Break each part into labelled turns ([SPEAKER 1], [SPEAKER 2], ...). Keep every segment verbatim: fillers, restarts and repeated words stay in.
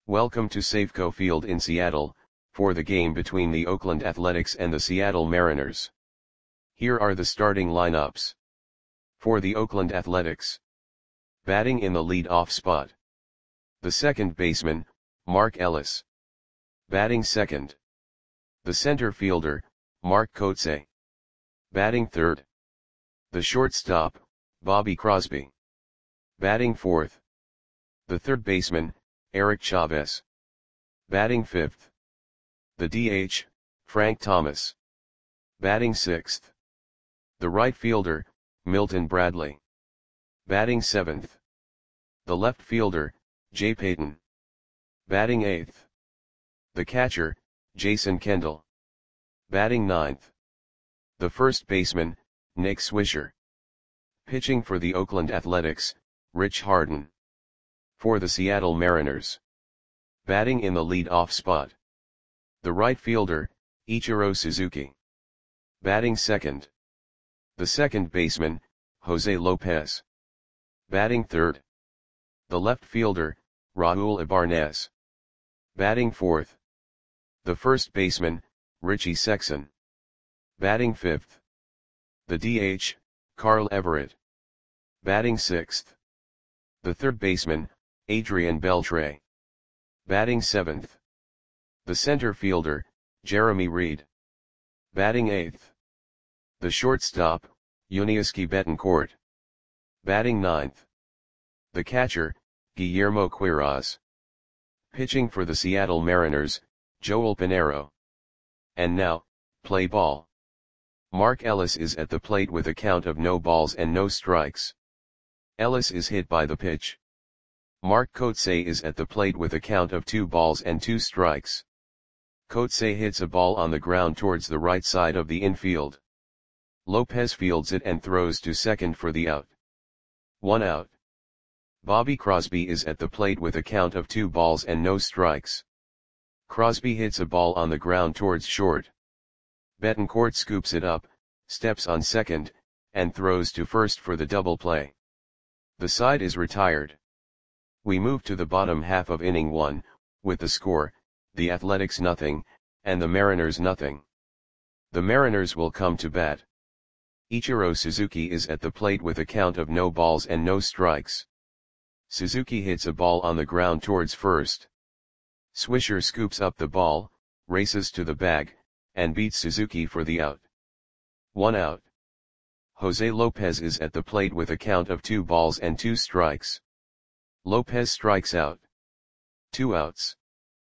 [SPEAKER 1] Welcome to Safeco Field in Seattle, for the game between the Oakland Athletics and the Seattle Mariners. Here are the starting lineups. For the Oakland Athletics. Batting in the lead-off spot. The second baseman, Mark Ellis. Batting second. The center fielder, Mark Kotsay. Batting third. The shortstop, Bobby Crosby. Batting fourth. The third baseman, Eric Chavez. Batting fifth. The D H, Frank Thomas. Batting sixth. The right fielder, Milton Bradley. Batting seventh. The left fielder, Jay Payton. Batting eighth. The catcher, Jason Kendall. Batting ninth. The first baseman, Nick Swisher. Pitching for the Oakland Athletics, Rich Harden. For the Seattle Mariners. Batting in the lead-off spot. The right fielder, Ichiro Suzuki. Batting second. The second baseman, Jose Lopez. Batting third. The left fielder, Raul Ibarnez. Batting fourth. The first baseman, Richie Sexson. Batting fifth. The D H, Carl Everett. Batting sixth. The third baseman, Adrian Beltre. Batting seventh. The center fielder, Jeremy Reed. Batting eighth. The shortstop, Yuniesky Betancourt. Batting ninth. The catcher, Guillermo Quiroz. Pitching for the Seattle Mariners, Joel Pinheiro. And now, play ball. Mark Ellis is at the plate with a count of no balls and no strikes. Ellis is hit by the pitch. Mark Kotsay is at the plate with a count of two balls and two strikes. Kotsay hits a ball on the ground towards the right side of the infield. Lopez fields it and throws to second for the out. One out. Bobby Crosby is at the plate with a count of two balls and no strikes. Crosby hits a ball on the ground towards short. Betancourt scoops it up, steps on second, and throws to first for the double play. The side is retired. We move to the bottom half of inning one, with the score, the Athletics nothing, and the Mariners nothing. The Mariners will come to bat. Ichiro Suzuki is at the plate with a count of no balls and no strikes. Suzuki hits a ball on the ground towards first. Swisher scoops up the ball, races to the bag, and beats Suzuki for the out. One out. Jose Lopez is at the plate with a count of two balls and two strikes. Lopez strikes out. Two outs.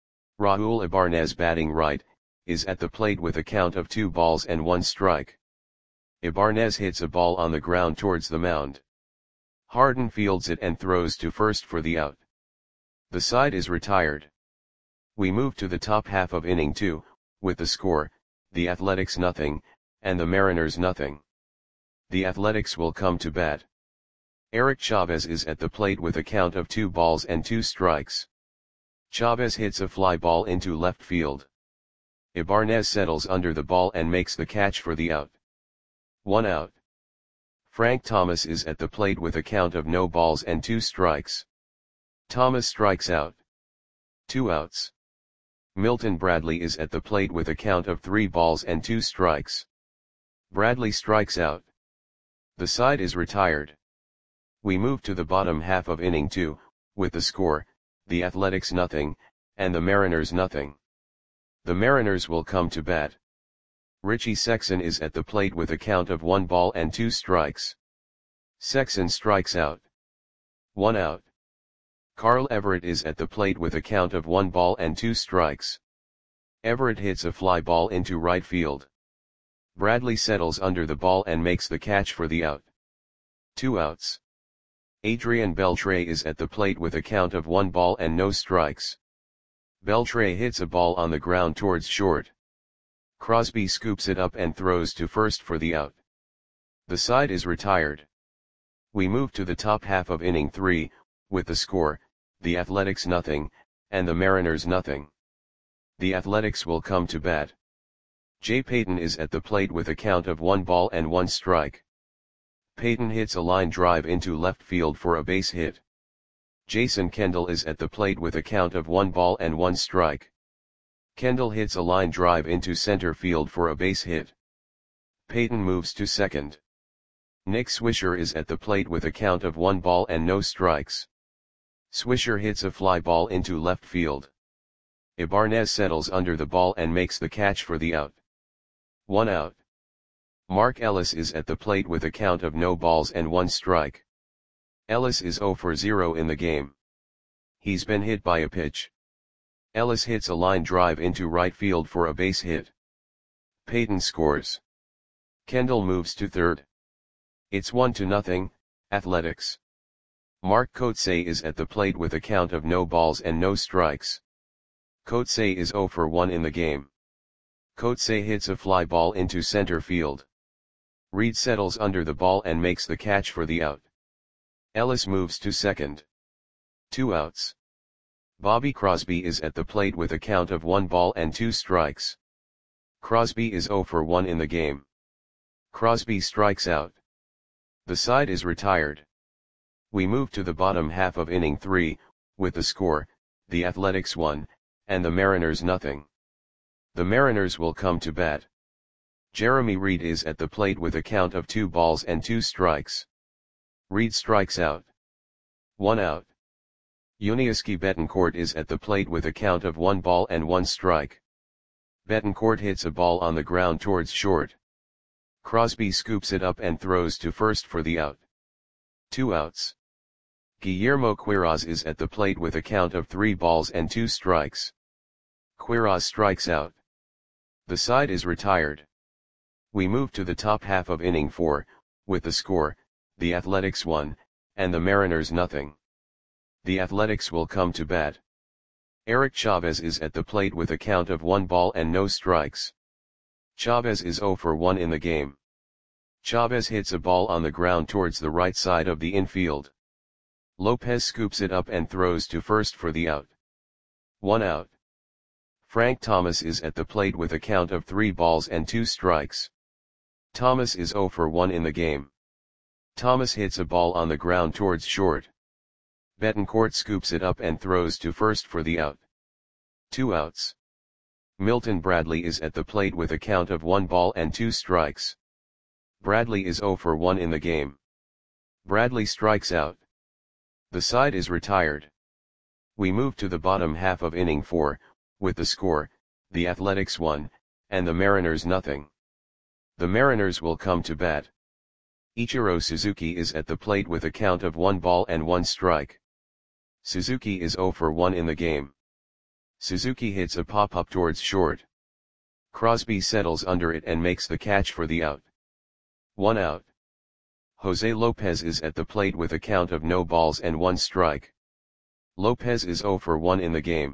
[SPEAKER 1] Raul Ibarnez batting right, is at the plate with a count of two balls and one strike. Ibarnez hits a ball on the ground towards the mound. Harden fields it and throws to first for the out. The side is retired. We move to the top half of inning two, with the score, the Athletics nothing, and the Mariners nothing. The Athletics will come to bat. Eric Chavez is at the plate with a count of two balls and two strikes. Chavez hits a fly ball into left field. Ibarnez settles under the ball and makes the catch for the out. One out. Frank Thomas is at the plate with a count of no balls and two strikes. Thomas strikes out. Two outs. Milton Bradley is at the plate with a count of three balls and two strikes. Bradley strikes out. The side is retired. We move to the bottom half of inning two, with the score, the Athletics nothing, and the Mariners nothing. The Mariners will come to bat. Richie Sexson is at the plate with a count of one ball and two strikes. Sexson strikes out. One out. Carl Everett is at the plate with a count of one ball and two strikes. Everett hits a fly ball into right field. Bradley settles under the ball and makes the catch for the out. Two outs. Adrian Beltre is at the plate with a count of one ball and no strikes. Beltre hits a ball on the ground towards short. Crosby scoops it up and throws to first for the out. The side is retired. We move to the top half of inning three, with the score, the Athletics nothing, and the Mariners nothing. The Athletics will come to bat. Jay Payton is at the plate with a count of one ball and one strike. Payton hits a line drive into left field for a base hit. Jason Kendall is at the plate with a count of one ball and one strike. Kendall hits a line drive into center field for a base hit. Peyton moves to second. Nick Swisher is at the plate with a count of one ball and no strikes. Swisher hits a fly ball into left field. Ibanez settles under the ball and makes the catch for the out. One out. Mark Ellis is at the plate with a count of no balls and one strike. Ellis is zero for zero in the game. He's been hit by a pitch. Ellis hits a line drive into right field for a base hit. Peyton scores. Kendall moves to third. It's one to nothing, Athletics. Mark Kotsay is at the plate with a count of no balls and no strikes. Kotsay is zero for one in the game. Kotsay hits a fly ball into center field. Reed settles under the ball and makes the catch for the out. Ellis moves to second. Two outs. Bobby Crosby is at the plate with a count of one ball and two strikes. Crosby is zero for one in the game. Crosby strikes out. The side is retired. We move to the bottom half of inning three, with the score, the Athletics one, and the Mariners nothing. The Mariners will come to bat. Jeremy Reed is at the plate with a count of two balls and two strikes. Reed strikes out. One out. Yuniesky Betancourt is at the plate with a count of one ball and one strike. Betancourt hits a ball on the ground towards short. Crosby scoops it up and throws to first for the out. Two outs. Guillermo Quiroz is at the plate with a count of three balls and two strikes. Quiroz strikes out. The side is retired. We move to the top half of inning four, with the score, the Athletics one, and the Mariners nothing. The Athletics will come to bat. Eric Chavez is at the plate with a count of one ball and no strikes. Chavez is zero for one in the game. Chavez hits a ball on the ground towards the right side of the infield. Lopez scoops it up and throws to first for the out. One out. Frank Thomas is at the plate with a count of three balls and two strikes. Thomas is zero for one in the game. Thomas hits a ball on the ground towards short. Betancourt scoops it up and throws to first for the out. Two outs. Milton Bradley is at the plate with a count of one ball and two strikes. Bradley is zero for one in the game. Bradley strikes out. The side is retired. We move to the bottom half of inning four, with the score, the Athletics one, and the Mariners nothing. The Mariners will come to bat. Ichiro Suzuki is at the plate with a count of one ball and one strike. Suzuki is zero for one in the game. Suzuki hits a pop-up towards short. Crosby settles under it and makes the catch for the out. One out. Jose Lopez is at the plate with a count of no balls and one strike. Lopez is zero for one in the game.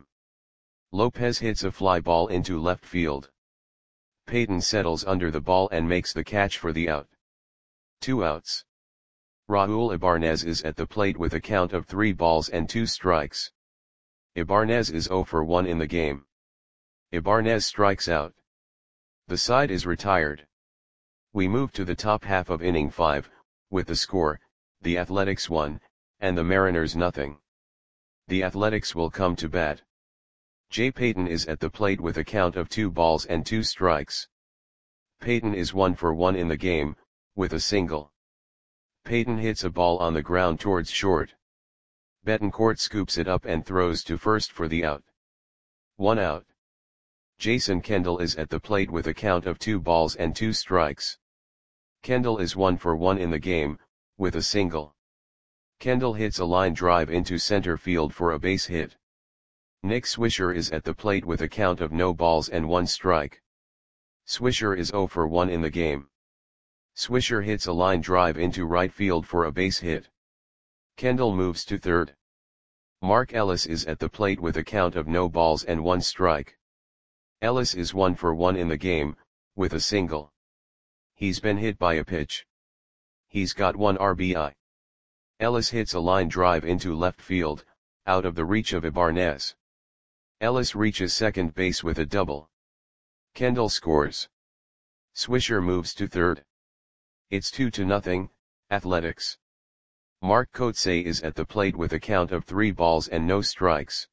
[SPEAKER 1] Lopez hits a fly ball into left field. Peyton settles under the ball and makes the catch for the out. Two outs. Raul Ibanez is at the plate with a count of three balls and two strikes. Ibanez is zero for one in the game. Ibanez strikes out. The side is retired. We move to the top half of inning five, with the score, the Athletics one, and the Mariners nothing. The Athletics will come to bat. Jay Payton is at the plate with a count of two balls and two strikes. Payton is one for one in the game, with a single. Payton hits a ball on the ground towards short. Betancourt scoops it up and throws to first for the out. One out. Jason Kendall is at the plate with a count of two balls and two strikes. Kendall is one for one in the game, with a single. Kendall hits a line drive into center field for a base hit. Nick Swisher is at the plate with a count of no balls and one strike. Swisher is zero for one in the game. Swisher hits a line drive into right field for a base hit. Kendall moves to third. Mark Ellis is at the plate with a count of no balls and one strike. Ellis is one for one in the game, with a single. He's been hit by a pitch. He's got one R B I. Ellis hits a line drive into left field, out of the reach of Ibanez. Ellis reaches second base with a double. Kendall scores. Swisher moves to third. It's two to nothing, Athletics. Mark Kotsay is at the plate with a count of three balls and no strikes.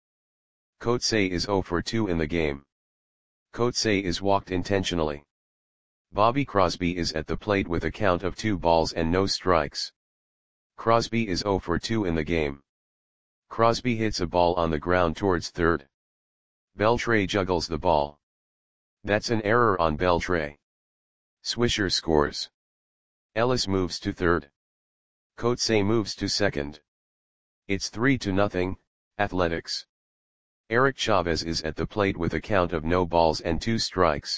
[SPEAKER 1] Kotsay is zero for two in the game. Kotsay is walked intentionally. Bobby Crosby is at the plate with a count of two balls and no strikes. Crosby is zero for two in the game. Crosby hits a ball on the ground towards third. Beltre juggles the ball. That's an error on Beltre. Swisher scores. Ellis moves to third. Kotsay moves to second. It's three to nothing, Athletics. Eric Chavez is at the plate with a count of no balls and two strikes.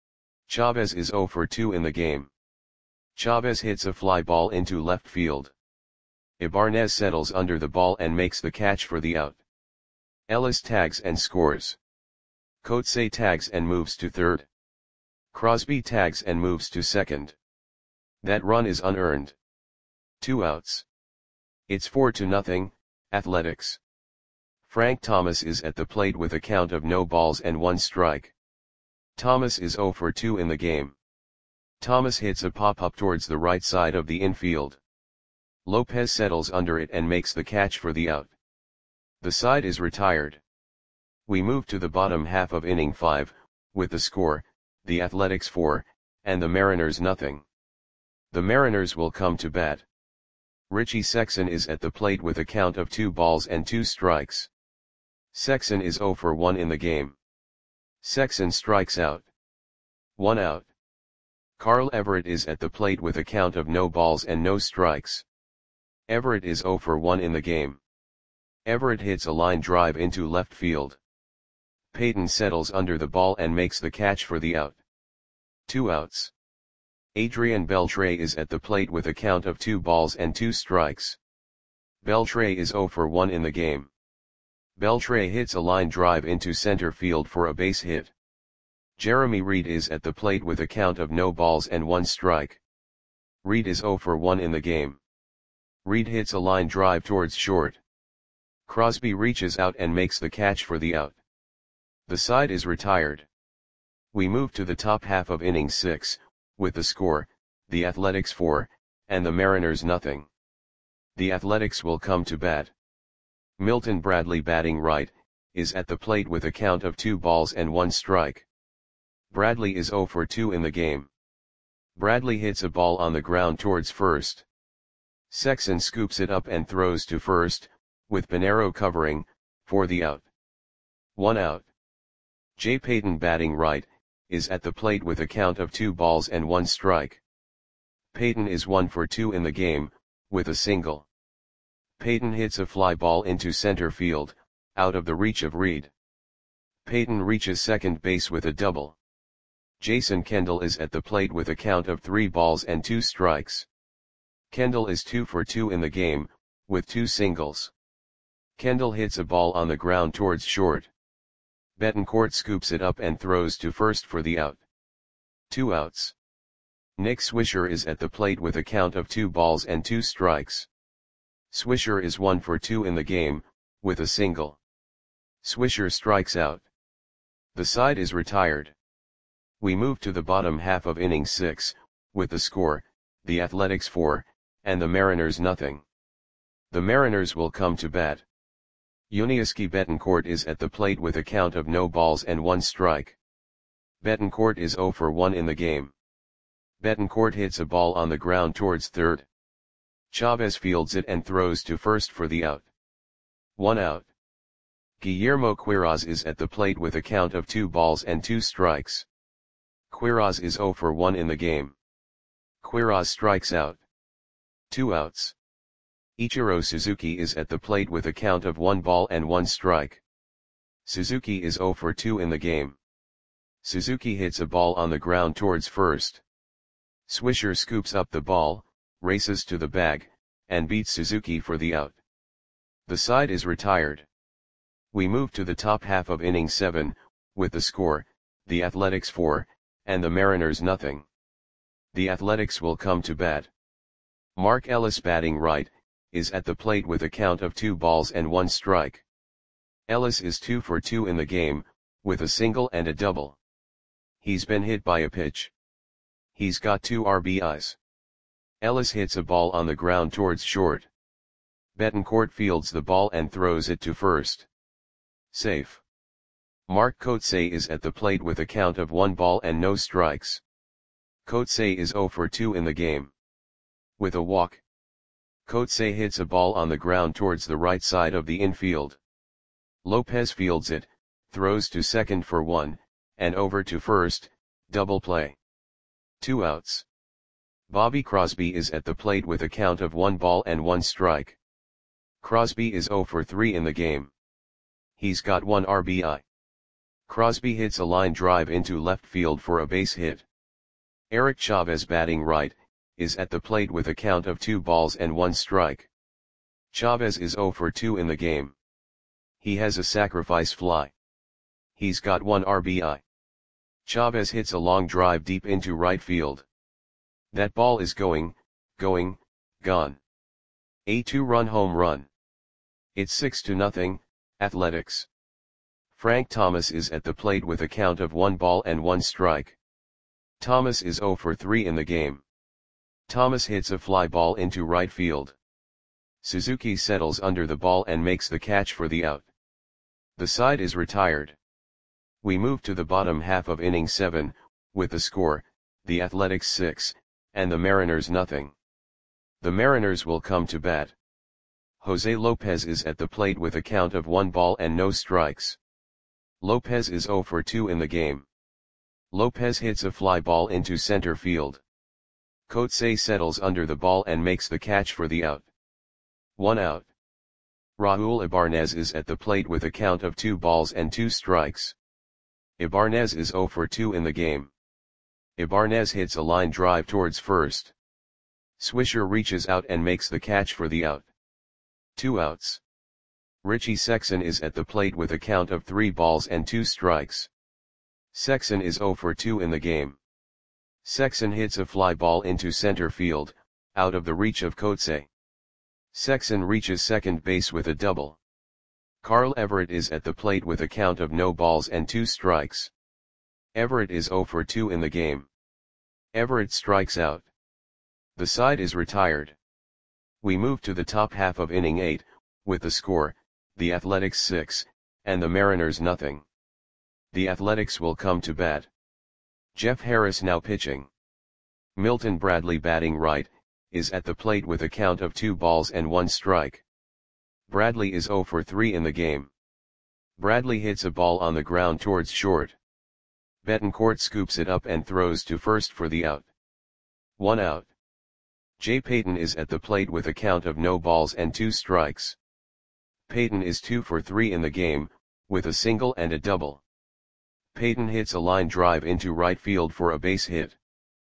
[SPEAKER 1] Chavez is zero for two in the game. Chavez hits a fly ball into left field. Ibanez settles under the ball and makes the catch for the out. Ellis tags and scores. Kotsay tags and moves to third. Crosby tags and moves to second. That run is unearned. Two outs. It's four to nothing, Athletics. Frank Thomas is at the plate with a count of no balls and one strike. Thomas is zero for two in the game. Thomas hits a pop-up towards the right side of the infield. Lopez settles under it and makes the catch for the out. The side is retired. We move to the bottom half of inning five, with the score, the Athletics four, and the Mariners nothing. The Mariners will come to bat. Richie Sexson is at the plate with a count of two balls and two strikes. Sexson is zero for one in the game. Sexson strikes out. One out. Carl Everett is at the plate with a count of no balls and no strikes. Everett is zero for one in the game. Everett hits a line drive into left field. Payton settles under the ball and makes the catch for the out. Two outs. Adrian Beltre is at the plate with a count of two balls and two strikes. Beltre is zero for one in the game. Beltre hits a line drive into center field for a base hit. Jeremy Reed is at the plate with a count of no balls and one strike. Reed is zero for one in the game. Reed hits a line drive towards short. Crosby reaches out and makes the catch for the out. The side is retired. We move to the top half of inning six, with the score, the Athletics four, and the Mariners nothing. The Athletics will come to bat. Milton Bradley, batting right, is at the plate with a count of two balls and one strike. Bradley is zero for two in the game. Bradley hits a ball on the ground towards first. Sexson scoops it up and throws to first, with Pinero covering, for the out. One out. Jay Payton, batting right, is at the plate with a count of two balls and one strike. Payton is one for two in the game, with a single. Payton hits a fly ball into center field, out of the reach of Reed. Payton reaches second base with a double. Jason Kendall is at the plate with a count of three balls and two strikes. Kendall is two for two in the game, with two singles. Kendall hits a ball on the ground towards short. Betancourt scoops it up and throws to first for the out. Two outs. Nick Swisher is at the plate with a count of two balls and two strikes. Swisher is one for two in the game, with a single. Swisher strikes out. The side is retired. We move to the bottom half of inning six, with the score, the Athletics four, and the Mariners nothing. The Mariners will come to bat. Yuniesky Betancourt is at the plate with a count of no balls and one strike. Betancourt is zero for one in the game. Betancourt hits a ball on the ground towards third. Chavez fields it and throws to first for the out. One out. Guillermo Quiroz is at the plate with a count of two balls and two strikes. Quiroz is zero for one in the game. Quiroz strikes out. Two outs. Ichiro Suzuki is at the plate with a count of one ball and one strike. Suzuki is zero for two in the game. Suzuki hits a ball on the ground towards first. Swisher scoops up the ball, races to the bag, and beats Suzuki for the out. The side is retired. We move to the top half of inning seven, with the score, the Athletics four, and the Mariners nothing. The Athletics will come to bat. Mark Ellis, batting right, is at the plate with a count of two balls and one strike. Ellis is two for two in the game, with a single and a double. He's been hit by a pitch. He's got two R B Is. Ellis hits a ball on the ground towards short. Betancourt fields the ball and throws it to first. Safe. Marc Coetzee is at the plate with a count of one ball and no strikes. Coetzee is zero for two in the game. With a walk, Coetzee hits a ball on the ground towards the right side of the infield. Lopez fields it, throws to second for one, and over to first, double play. Two outs. Bobby Crosby is at the plate with a count of one ball and one strike. Crosby is zero for three in the game. He's got one R B I. Crosby hits a line drive into left field for a base hit. Eric Chavez, batting right, is at the plate with a count of two balls and one strike. Chavez is zero for two in the game. He has a sacrifice fly. He's got one R B I. Chavez hits a long drive deep into right field. That ball is going, going, gone. A two-run home run. It's six to nothing, Athletics. Frank Thomas is at the plate with a count of one ball and one strike. Thomas is zero for three in the game. Thomas hits a fly ball into right field. Suzuki settles under the ball and makes the catch for the out. The side is retired. We move to the bottom half of inning seven, with the score, the Athletics six, and the Mariners nothing. The Mariners will come to bat. Jose Lopez is at the plate with a count of one ball and no strikes. Lopez is zero for two in the game. Lopez hits a fly ball into center field. Coetzee settles under the ball and makes the catch for the out. One out. Raul Ibanez is at the plate with a count of two balls and two strikes. Ibanez is zero for two in the game. Ibanez hits a line drive towards first. Swisher reaches out and makes the catch for the out. Two outs. Richie Sexson is at the plate with a count of three balls and two strikes. Sexson is zero for two in the game. Sexson hits a fly ball into center field, out of the reach of Coetzee. Sexson reaches second base with a double. Carl Everett is at the plate with a count of no balls and two strikes. Everett is zero for two in the game. Everett strikes out. The side is retired. We move to the top half of inning eight, with the score, the Athletics six, and the Mariners nothing. The Athletics will come to bat. Jeff Harris now pitching. Milton Bradley, batting right, is at the plate with a count of two balls and one strike. Bradley is zero for three in the game. Bradley hits a ball on the ground towards short. Betancourt scoops it up and throws to first for the out. One out. Jay Payton is at the plate with a count of no balls and two strikes. Payton is two for three in the game, with a single and a double. Payton hits a line drive into right field for a base hit.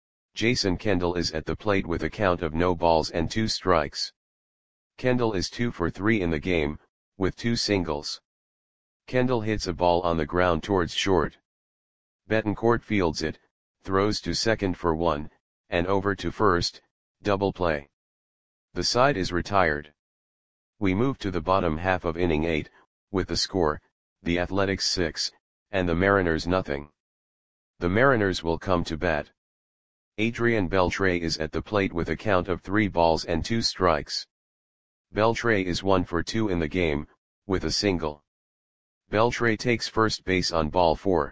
[SPEAKER 1] Jason Kendall is at the plate with a count of no balls and two strikes. Kendall is two for three in the game, with two singles. Kendall hits a ball on the ground towards short. Betancourt fields it, throws to second for one, and over to first, double play. The side is retired. We move to the bottom half of inning eight, with the score, the Athletics six, and the Mariners nothing. The Mariners will come to bat. Adrian Beltre is at the plate with a count of three balls and two strikes. Beltre is one for two in the game, with a single. Beltre takes first base on ball four.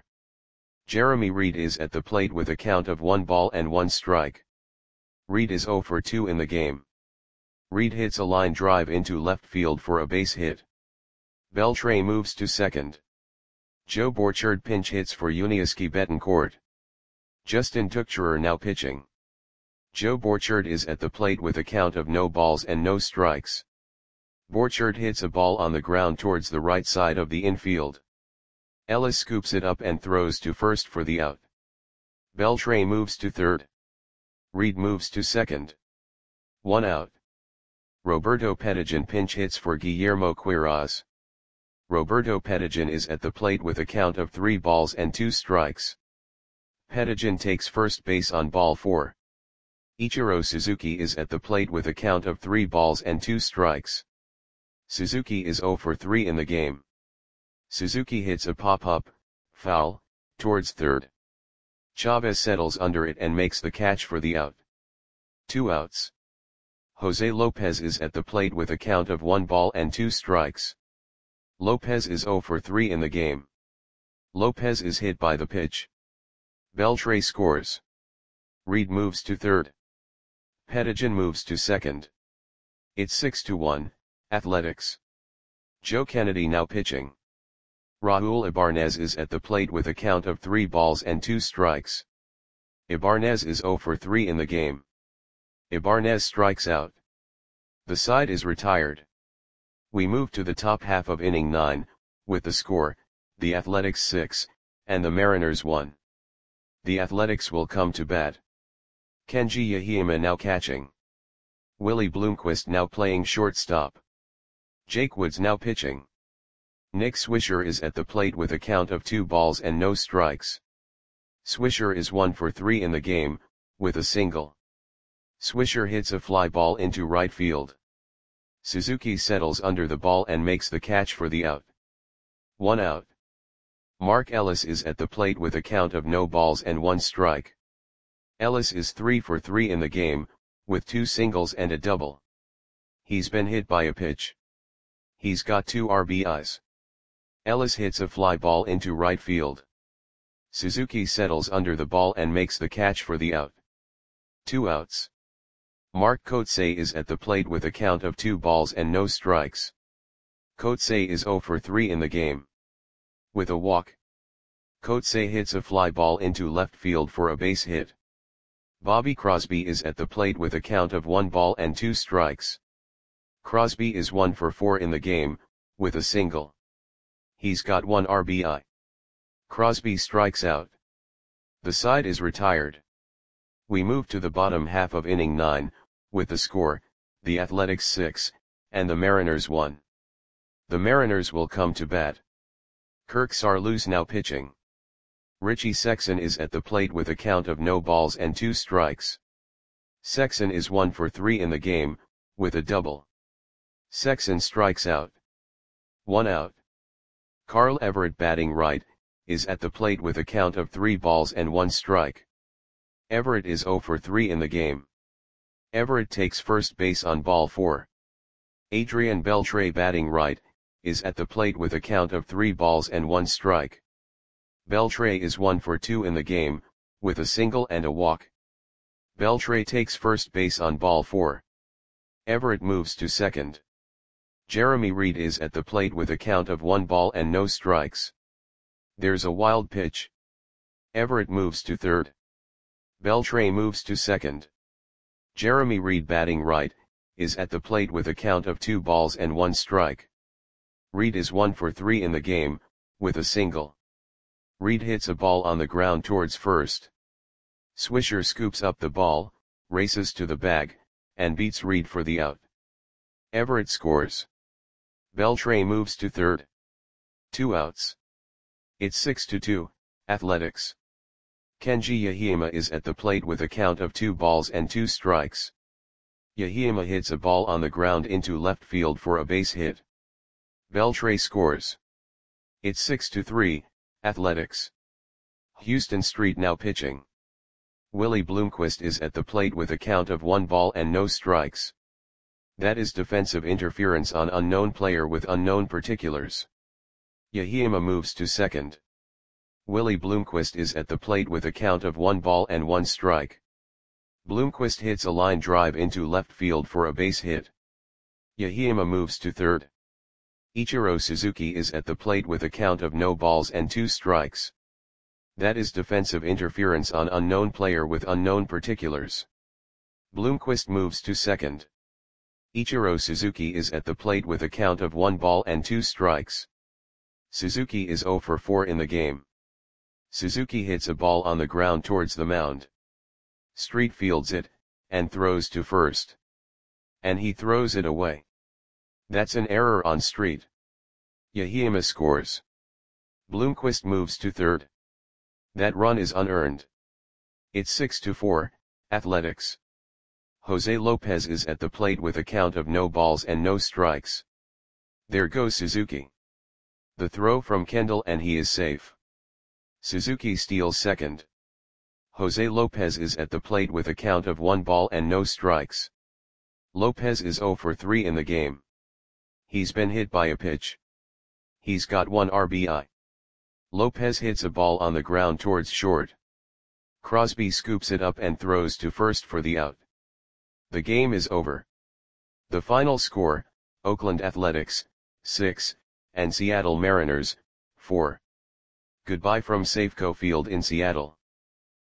[SPEAKER 1] Jeremy Reed is at the plate with a count of one ball and one strike. Reed is zero for two in the game. Reed hits a line drive into left field for a base hit. Beltre moves to second. Joe Borchard pinch hits for Yuniesky Betancourt. Justin Tuchscherer now pitching. Joe Borchard is at the plate with a count of no balls and no strikes. Borchard hits a ball on the ground towards the right side of the infield. Ellis scoops it up and throws to first for the out. Beltre moves to third. Reed moves to second. One out. Roberto Pettigian pinch hits for Guillermo Quiroz. Roberto Pettigian is at the plate with a count of three balls and two strikes. Pettigian takes first base on ball four. Ichiro Suzuki is at the plate with a count of three balls and two strikes. Suzuki is zero for three in the game. Suzuki hits a pop-up, foul, towards third. Chavez settles under it and makes the catch for the out. Two outs. Jose Lopez is at the plate with a count of one ball and two strikes. Lopez is zero for three in the game. Lopez is hit by the pitch. Beltre scores. Reed moves to third. Pettijohn moves to second. It's six to one, Athletics. Joe Kennedy now pitching. Raul Ibanez is at the plate with a count of three balls and two strikes. Ibanez is zero for three in the game. Ibanez strikes out. The side is retired. We move to the top half of inning nine, with the score, the Athletics six, and the Mariners one. The Athletics will come to bat. Kenji Yahima now catching. Willie Bloomquist now playing shortstop. Jake Woods now pitching. Nick Swisher is at the plate with a count of two balls and no strikes. Swisher is one for three in the game, with a single. Swisher hits a fly ball into right field. Suzuki settles under the ball and makes the catch for the out. One out. Mark Ellis is at the plate with a count of no balls and one strike. Ellis is three for three in the game, with two singles and a double. He's been hit by a pitch. He's got two R B Is. Ellis hits a fly ball into right field. Suzuki settles under the ball and makes the catch for the out. Two outs. Mark Kotsay is at the plate with a count of two balls and no strikes. Kotsay is zero for three in the game. With a walk. Kotsay hits a fly ball into left field for a base hit. Bobby Crosby is at the plate with a count of one ball and two strikes. Crosby is one for four in the game, with a single. He's got one R B I. Crosby strikes out. The side is retired. We move to the bottom half of inning nine, with the score, the Athletics six, and the Mariners one. The Mariners will come to bat. Kirk Saarloos now pitching. Richie Sexson is at the plate with a count of no balls and two strikes. Sexson is one for three in the game, with a double. Sexson strikes out. One out. Carl Everett batting right, is at the plate with a count of three balls and one strike. Everett is zero for three in the game. Everett takes first base on ball four. Adrian Beltre batting right, is at the plate with a count of three balls and one strike. Beltre is one for two in the game, with a single and a walk. Beltre takes first base on ball four. Everett moves to second. Jeremy Reed is at the plate with a count of one ball and no strikes. There's a wild pitch. Everett moves to third. Beltre moves to second. Jeremy Reed batting right, is at the plate with a count of two balls and one strike. Reed is one for three in the game, with a single. Reed hits a ball on the ground towards first. Swisher scoops up the ball, races to the bag, and beats Reed for the out. Everett scores. Beltre moves to third. Two outs. It's six to two, Athletics. Kenji Yahima is at the plate with a count of two balls and two strikes. Yahima hits a ball on the ground into left field for a base hit. Beltre scores. It's six to three, Athletics. Houston Street now pitching. Willie Bloomquist is at the plate with a count of one ball and no strikes. That is defensive interference on unknown player with unknown particulars. Yahima moves to second. Willie Bloomquist is at the plate with a count of one ball and one strike. Bloomquist hits a line drive into left field for a base hit. Yahima moves to third. Ichiro Suzuki is at the plate with a count of no balls and two strikes. That is defensive interference on unknown player with unknown particulars. Bloomquist moves to second. Ichiro Suzuki is at the plate with a count of one ball and two strikes. Suzuki is zero for four in the game. Suzuki hits a ball on the ground towards the mound. Street fields it, and throws to first. And he throws it away. That's an error on Street. Yahima scores. Bloomquist moves to third. That run is unearned. It's six to four, Athletics. Jose Lopez is at the plate with a count of no balls and no strikes. There goes Suzuki. The throw from Kendall and he is safe. Suzuki steals second. Jose Lopez is at the plate with a count of one ball and no strikes. Lopez is zero for three in the game. He's been hit by a pitch. He's got one R B I. Lopez hits a ball on the ground towards short. Crosby scoops it up and throws to first for the out. The game is over. The final score, Oakland Athletics, six, and Seattle Mariners, four. Goodbye from Safeco Field in Seattle.